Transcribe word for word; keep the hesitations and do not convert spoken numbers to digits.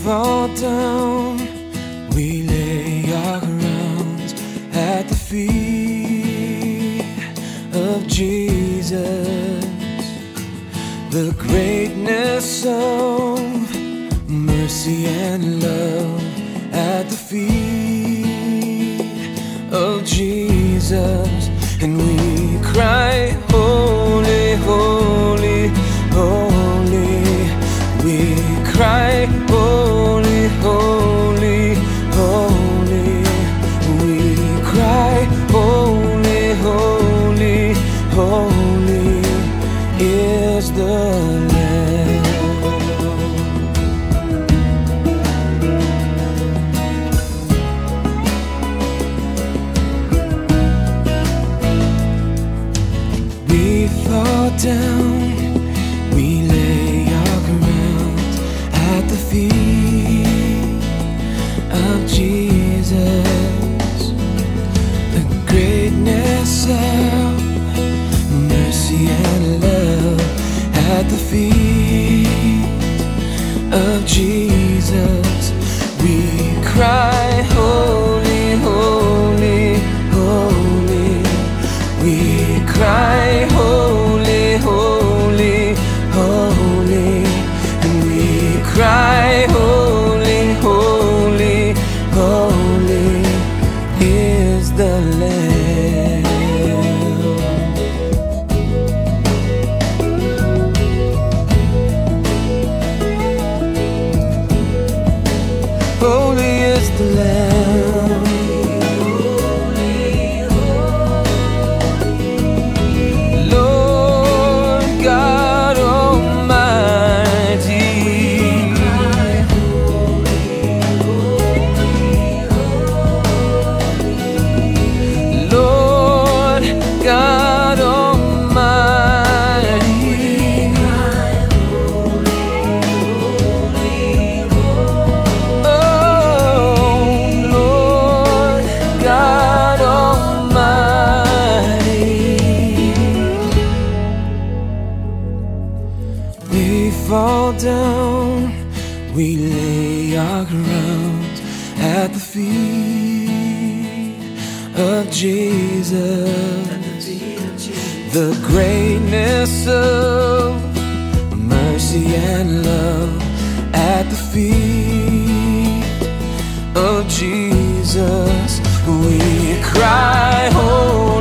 fall down, we lay our crowns at the feet of Jesus. The greatness of mercy and love at the feet of Jesus. And we cry, holy, holy, holy. We cry, holy, holy, holy. We cry, holy, holy, holy is the Lamb. We fall down, we lay our crowns at the feet of Jesus. The greatness of mercy and love at the feet of Jesus. We cry, holy, holy, holy. We cry, holy, holy, holy. And we cry, holy, holy, holy is the Lamb. Holy is the Lamb. Lord God Almighty. Lord God Almighty. Oh, Lord God Almighty. We fall down, we lay our crowns at the feet of Jesus. The greatness of mercy and love at the feet of Jesus. We cry, oh.